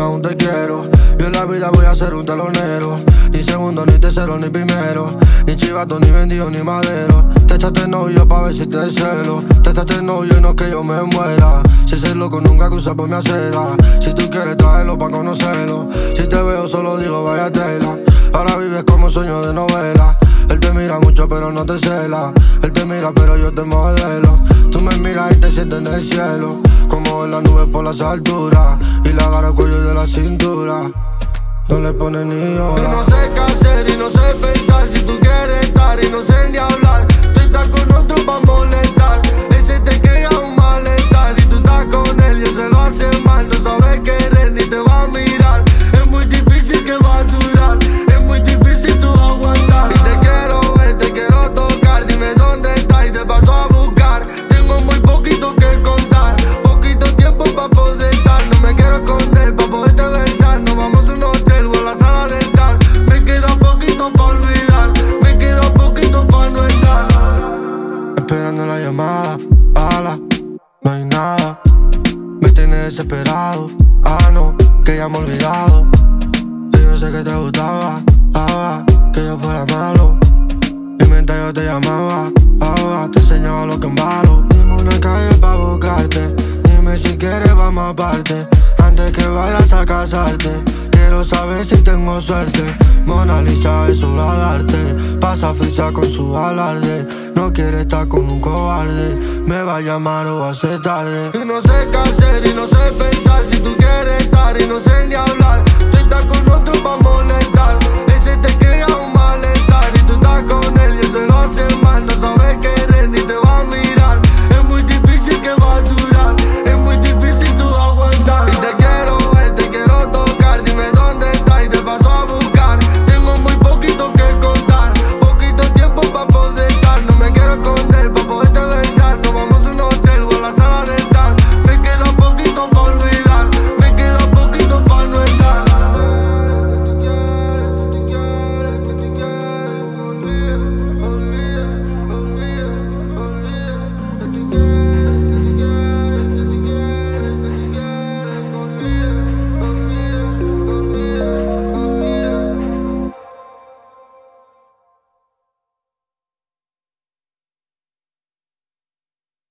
diga un te quiero. Yo en la vida voy a ser un telonero. Ni segundo, ni tercero, ni primero. Ni chivato, ni vendido, ni madero. Te echaste novio pa' ver si te celo. Te echaste novio y no que yo me muera. Si ese loco nunca cruza por mi acera. Si tú quieres traerlo pa' conocerlo. Si te veo solo digo vaya tela. Ahora vives como sueño de novela. Él te mira mucho pero no te cela. Él te mira pero yo te modelo. Tú me miras y te sientes en el cielo. Como en las nubes por las alturas. Y le agarra el cuello de la cintura. No le pone ni hora. Y no sé qué hacer y no sé pensar. Si tú quieres estar y no sé ni hablar. Tú estás con otro pa' molestar. Ese te crea un malestar. Y tú estás con él y él se lo hace mal. No sabe querer ni te va a mirar. Es muy difícil que va a durar. Es muy difícil tú aguantar. Y te quiero ver, te quiero tocar. Dime dónde estás y te paso a buscar. Tengo muy poquito que contar. Poquito tiempo pa' poder estar. No me quiero esconder pa' poderte besar. Nos vamos a un hotel o a la sala de estar. Me queda poquito pa' olvidar. Me queda poquito pa' no estar. Esperando la llamada, ala, no hay nada. Me tiene desesperado, no, que ya me he olvidado. Y yo sé que te gustaba, que yo fuera malo. Y mientras yo te llamaba, te enseñaba lo que embalo. Dime una calle pa' buscarte. Dime si quieres vamos aparte. Antes que vayas a casarte. Quiero saber si tengo suerte. Mona Lisa es obra de arte. Pasa frisa con su alarde. No quiere estar con un cobarde. Me va a llamar o va a ser tarde. Y no sé qué hacer y no sé pensar. Si tú quieres estar y no sé ni hablar.